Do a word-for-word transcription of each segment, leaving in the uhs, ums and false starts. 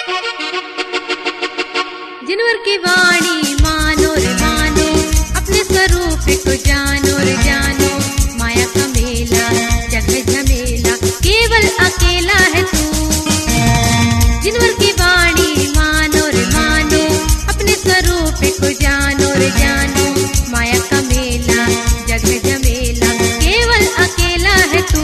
जिनवर की वाणी मानो रे मानो, अपने स्वरूप को जानो रे जानो। माया का मेला जग झमेला, केवल अकेला है तू। जिनवर की वाणी मानो रे मानो, अपने स्वरूप को जानो रे जानो। माया का मेला जग झमेला, केवल अकेला है तू।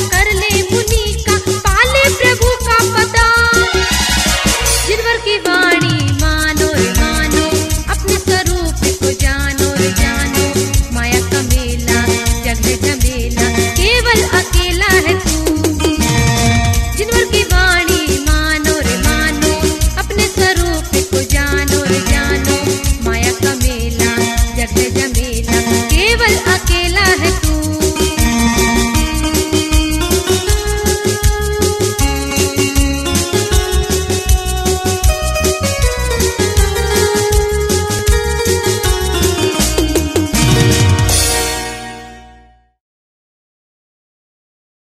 की वाणी